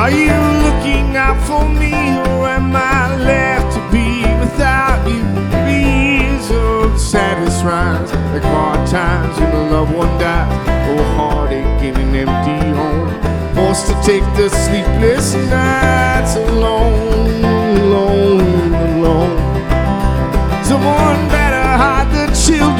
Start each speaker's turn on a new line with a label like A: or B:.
A: Are you looking out for me, or am I left to be without you? These are the saddest rhymes, like hard times when a loved one dies. Oh, heartache in an empty home, forced to take the sleepless